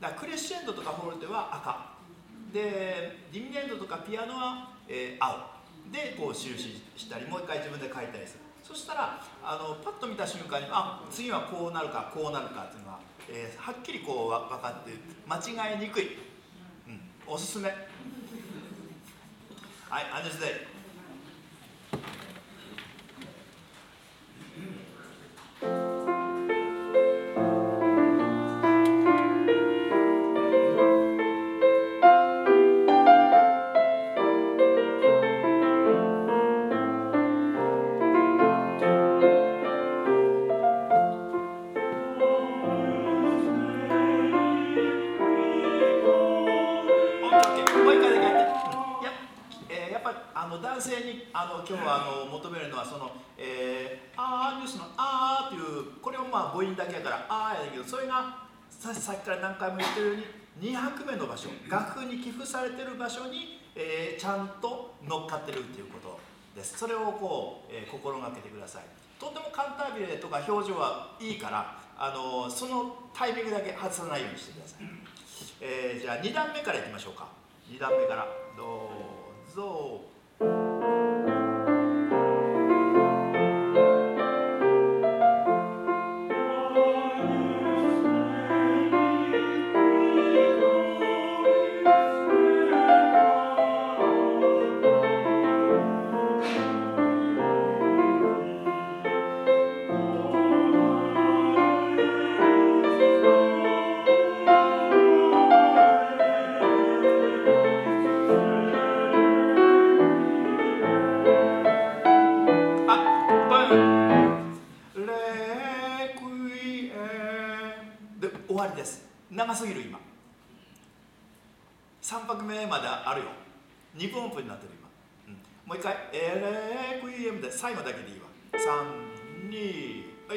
だからクレッシェンドとかフォルテは赤で、ディミネンドとかピアノは、青でこう印したり、もう一回自分で書いたりする。そしたらパッと見た瞬間に次はこうなるかこうなるかっていうのは、はっきりこう分かって間違いにくい、おすすめ。はい、アンジェスデイ。男性に今日は求めるのはその「あーニュース」の「あー」っていうこれも母音だけやから「あー」やけど、それがさっきから何回も言ってるように2拍目の場所、楽譜に記符されてる場所に、ちゃんと乗っかってるっていうことです。それをこう、心がけてください。とてもカンタービレとか表情はいいからそのタイミングだけ外さないようにしてください。じゃあ2段目からいきましょうか。2段目からどうぞ。長すぎる今。3拍目まであるよ。2分音符になってる今。もう一回「エレクイエム」で最後だけでいいわ。3、2、はい。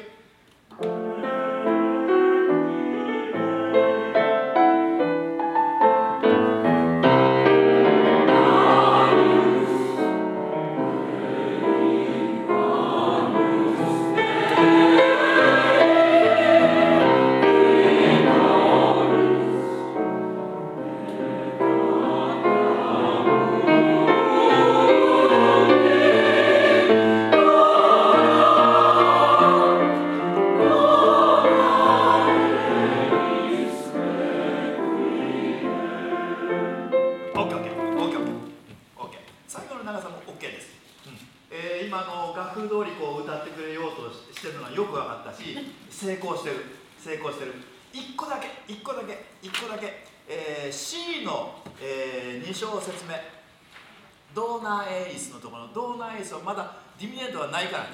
成功してる。1個だけ、C の、2小節目ドーナーエイスのところのドーナーエイスはまだディミネントはないからね。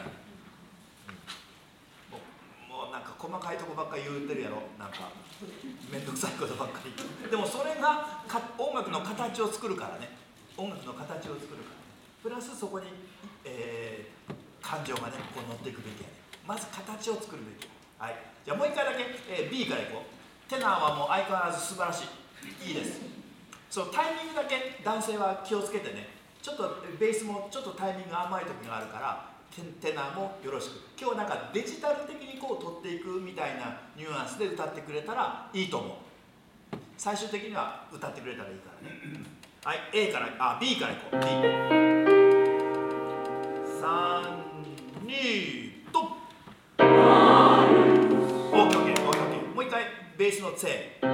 もうなんか細かいとこばっかり言うてるやろ。なんかめんどくさいことばっかり。でもそれが音楽の形を作るからね。プラスそこに、感情がねこう乗っていくべきやね。まず形を作るべき。はい、じゃあもう一回だけ、B からいこう。テナーはもう相変わらず素晴らしい。いいです。そのタイミングだけ男性は気をつけてね。ちょっとベースもちょっとタイミングが甘い時があるからテナーもよろしく。今日なんかデジタル的にこう取っていくみたいなニュアンスで歌ってくれたらいいと思う。最終的には歌ってくれたらいいからね。はい、B からいこう。B。3、2、と。OK。もう一回ベースのセイ。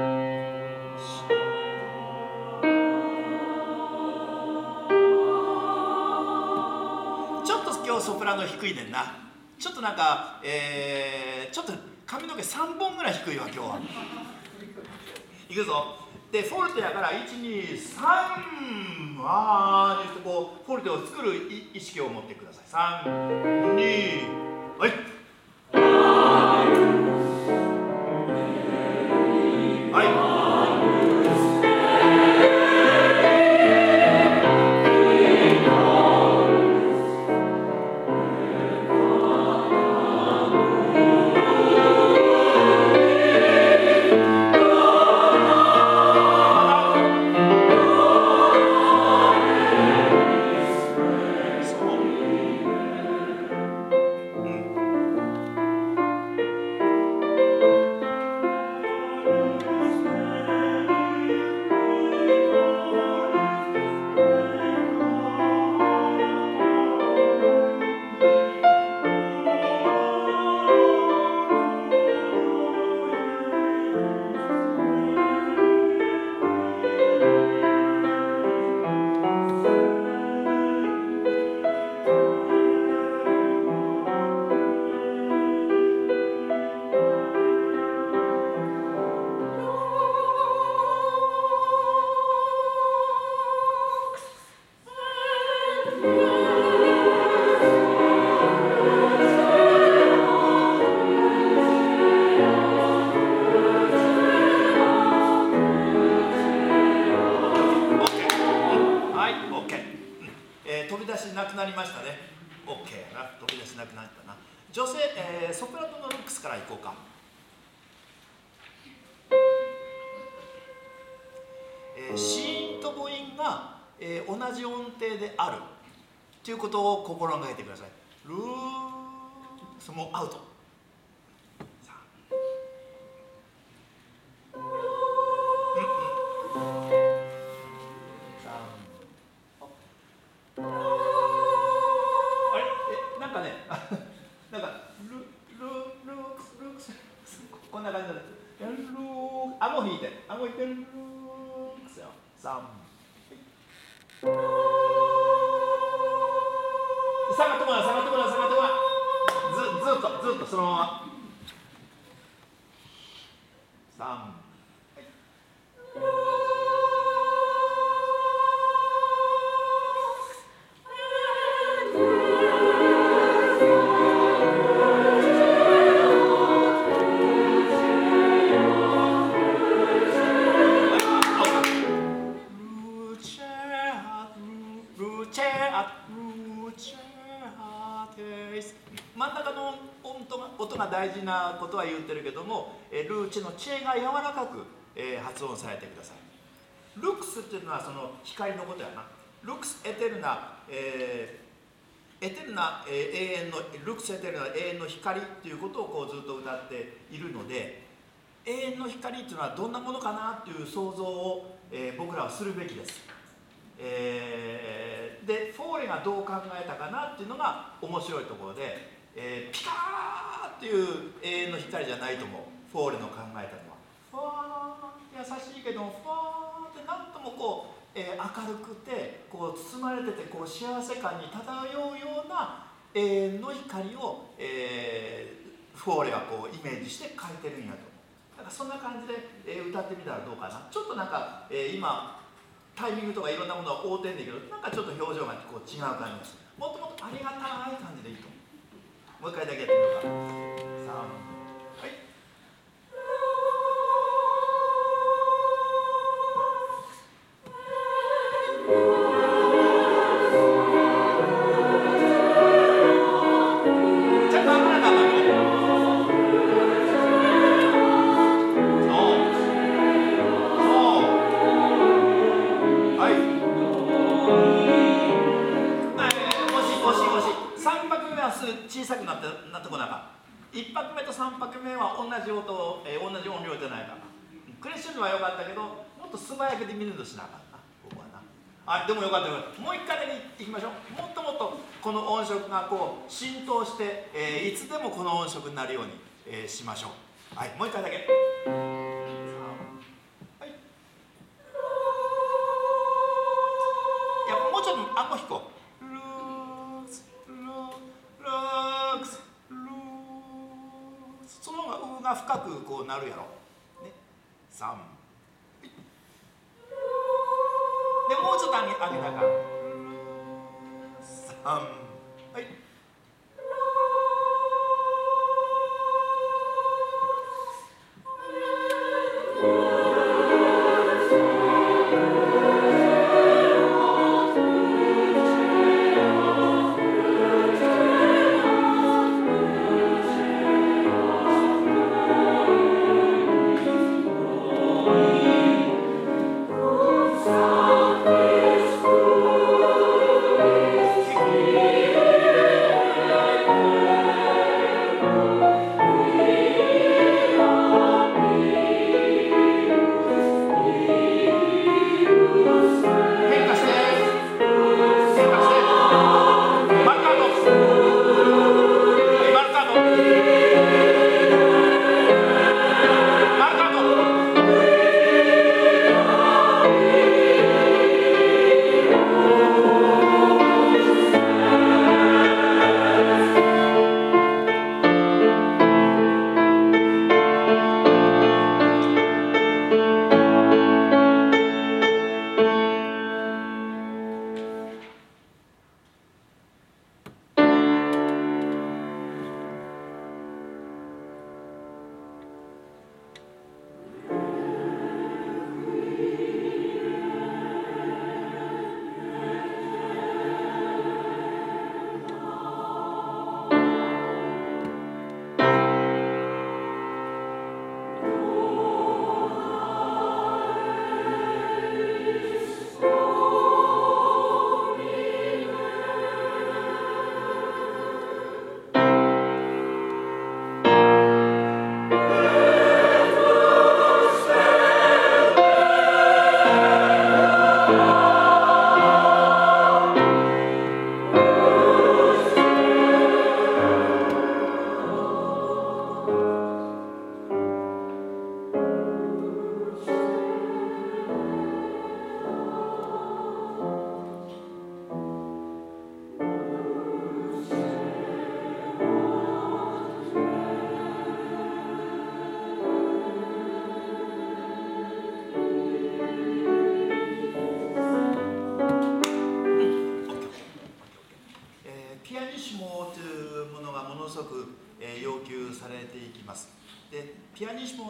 ちょっと今日ソプラノ低いねんな。ちょっとなんか、ちょっと髪の毛3本ぐらい低いわ今日は。いくぞ。でフォルテやから1、2、3ってこうフォルテを作る意識を持ってください。3、2、はい。 なくなりましたね。 OK やな、飛び出しなくなったな。女性、ソプラノのルックスからいこうか。子音と母音が、同じ音程であるということを心がけてください。ルースもアウト。なんかね、なんかルークスこんな感じなんです。顎引いて、顎引いてルークスよ。3下がってこない、下がってこない、下がってこない。ずっとそのまま。3真ん中の音が大事なことは言ってるけども、ルーチェのチェが柔らかく、発音されてください。ルクスっていうのはその光のことやな。ルクスエテルナ、永遠のルクスエテルナ永遠の光っていうことをこうずっと歌っているので、永遠の光っていうのはどんなものかなっていう想像を、僕らはするべきです。でフォーレがどう考えたかなっていうのが面白いところで、ピカーっていう永遠の光じゃないと思う。フォーレの考えたのはファーって優しいけどファーってなんともこう、明るくてこう包まれててこう幸せ感に漂うような永遠の光を、フォーレはこうイメージして書いてるんやと思う。だからそんな感じで、歌ってみたらどうかな。ちょっとなんか、今タイミングとかいろんなものは合うてんだけど、なんかちょっと表情がこう違う感じです。もっともっとありがたい感じでいいと思う。もう一回だけやってみようか。3、はい。ちょっと危なかったの。小さくなってこなかった。1拍目と3拍目は同じ音、同じ音量じゃないかな。クレッシェンドは良かったけど、もっと素早くでミヌードしなかったな、ここはな。でもよかったよ。もう一回だけいきましょう。もっともっとこの音色がこう浸透して、いつでもこの音色になるように、しましょう。はい、もう一回だけ。はい。やっぱもうちょっと顎引こう。その方が深くこうなるやろ。ね、3。でもうちょっと上げたから。3。はい。 Thank you.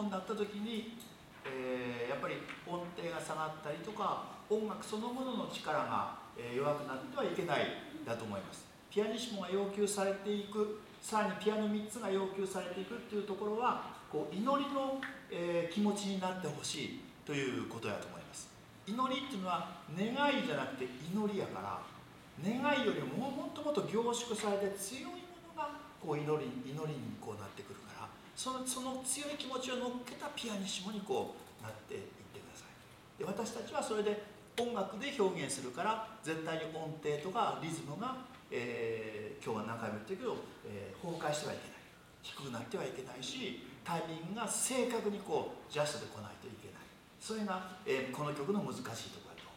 になった時に、やっぱり音程が下がったりとか音楽そのものの力が、弱くなってはいけないだと思います。ピアニッシモが要求されていく、さらにピアノ3つが要求されていくっていうところはこう祈りの、気持ちになってほしいということだと思います。祈りっていうのは願いじゃなくて祈りやから、願いよりももっともっと凝縮されて強いものがこう祈りにこうなってくるから、その強い気持ちを乗っけたピアニッシモにこうなっていってください。で、私たちはそれで音楽で表現するから絶対に音程とかリズムが、今日は何回も言ってるけど、崩壊してはいけない、低くなってはいけないし、タイミングが正確にこうジャストで来ないといけない。それが、この曲の難しいところだと。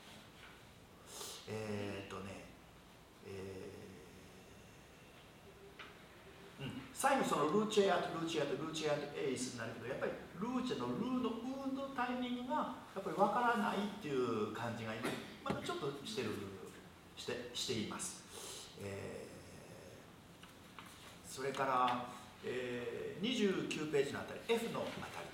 最後そのルーチェアとルーチェアとルーチェアとエースになるけど、やっぱりルーチェのルーのウーのタイミングがやっぱりわからないっていう感じが今またちょっとしています。それから、29ページのあたり F のあたり、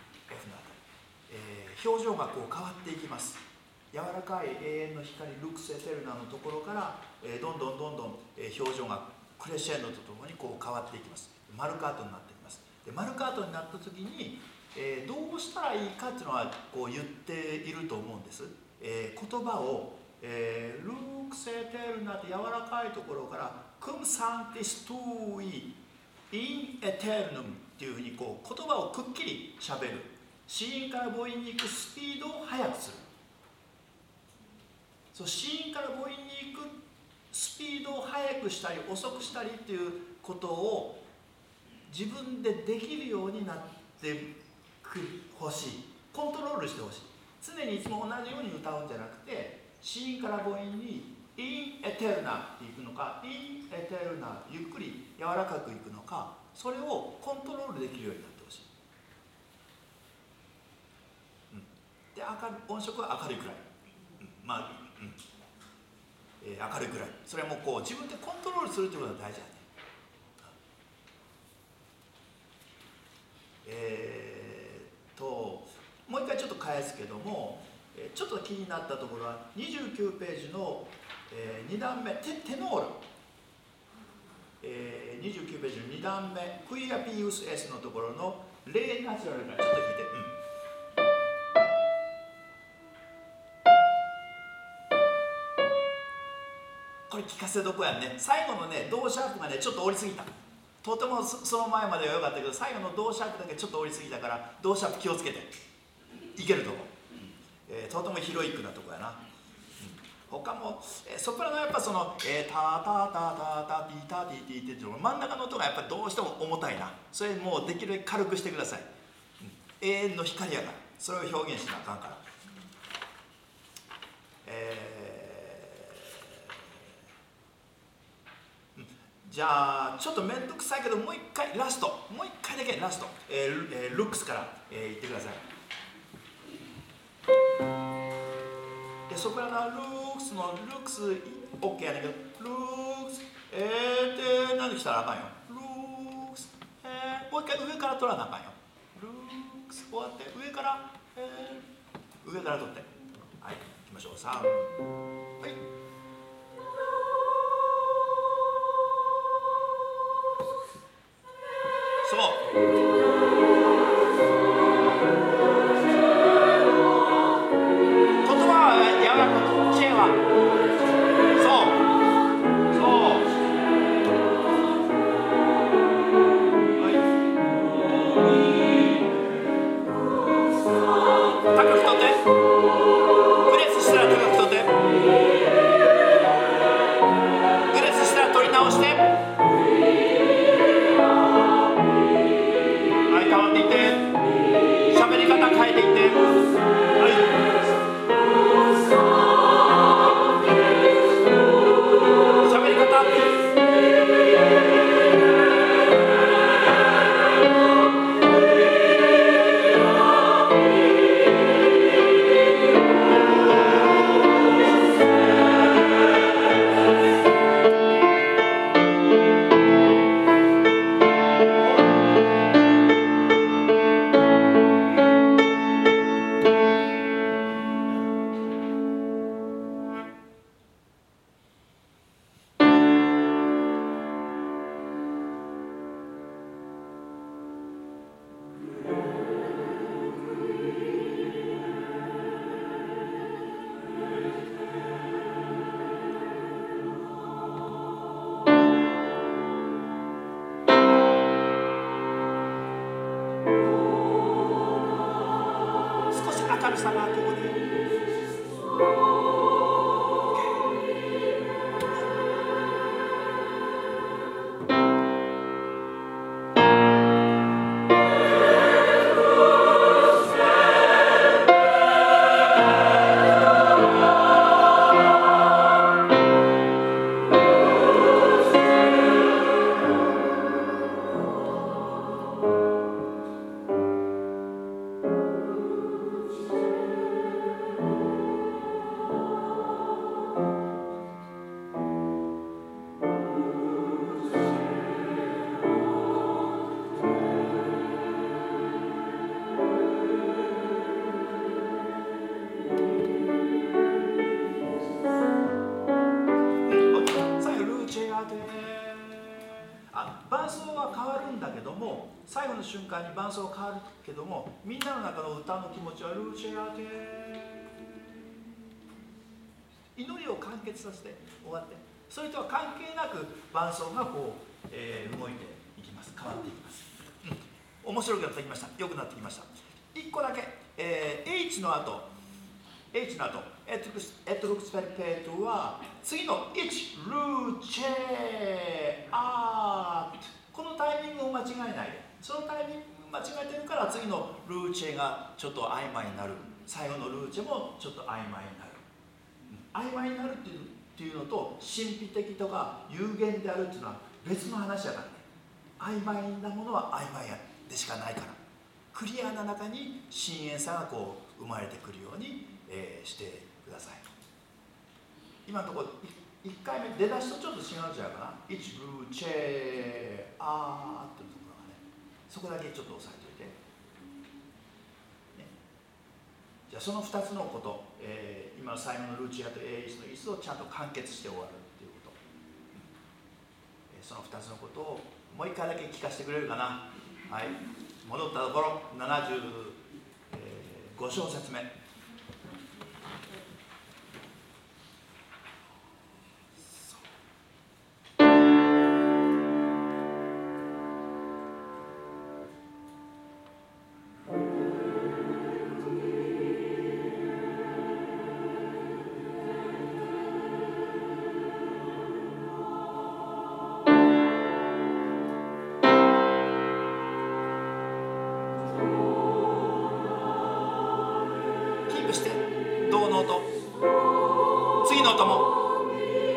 表情がこう変わっていきます。柔らかい永遠の光ルクスエテルナのところから、どんどん表情がクレッシェンドとともにこう変わっていきます。マルカートになっていきます。で、マルカートになった時に、どうしたらいいかっていうのはこう言っていると思うんです。言葉を、ルクスエテルナって柔らかいところからクムサンティストゥイインエテルヌムっていうふうにこう言葉をくっきりしゃべる。子音から母音に行くスピードを速くする。そう、子音から母音に行くスピードを速くしたり遅くしたりっていうことを自分でできるようになってほしい。コントロールしてほしい。常にいつも同じように歌うんじゃなくて、子音から母音にインエテルナっていくのか、インエテルナゆっくり柔らかくいくのか、それをコントロールできるようになってほしい。で、音色は明るいくらい、明るいくらい、それもこう自分でコントロールするということが大事だね。もう一回ちょっと返すけども、ちょっと気になったところは29ページの、2段目 テノール、29ページの2段目クイアピウス S のところのレナチュラルからちょっと弾いて、これ聞かせどこやんね。最後のねドーシャープがねちょっと降りすぎた。とてもその前までは良かったけど、最後のドーシャープだけちょっと降りすぎたから、ドーシャープ気をつけていけると思う。とてもヒロイックなとこやな。他も、ソプラノはやっぱその、タタタタタティタティティっていうの真ん中の音がやっぱりどうしても重たいな。それもうできるだけ軽くしてください。永遠の光やから、それを表現しなあかんから。じゃあちょっと面倒くさいけどもう一回ラスト、もう一回だけラスト、ルックスから、言ってください。でソプラノはルックスのルックス OK やねんけど、ルックスって何で来たらあかんよ。ルックスもう一回上から取らなあかんよ。ルックス終わって上から、上から取って、はい、いきましょう。3、はい、そう言葉は柔らかく、チェははい、高く取って、プレスしたら高く取って、プレスしたら取り直して、変わっていって、喋り方変えていって、はい、喋り方さがここで伴奏は変わるんだけども、最後の瞬間に伴奏変わるけども、みんなの中の歌の気持ちはルーチェアテ祈りを完結させて終わって、それとは関係なく伴奏がこう、動いていきます。変わっていきます、面白くなってきました。良くなってきました。1個だけ、H の後エトロクスペルペートは次の1ルーチェアート、このタイミングを間違えないで。そのタイミング間違えてるから次のルーチェがちょっと曖昧になる、最後のルーチェもちょっと曖昧になる、曖昧になるっていうのと神秘的とか有限であるっていうのは別の話やからね。曖昧なものは曖昧でしかないから、クリアな中に深淵さがこう生まれてくるようにしてください。今のところ1回目出だしとちょっと違うんじゃないかな。1ルーチェアーっていうところがね、そこだけちょっと押さえておいて、ね、じゃあその2つのこと、今の最後のルーチェアとエイスの椅子をちゃんと完結して終わるっていうこと、その2つのことをもう1回だけ聞かせてくれるかな。はい、戻ったところ75小節目。ドの音、次の音も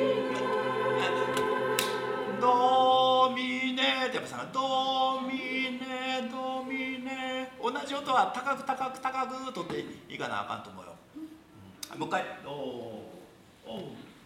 ドミネってやっぱさ、ドミネドミネ、同じ音は高く高く高く取っていかなあかんと思うよ。もう一回ド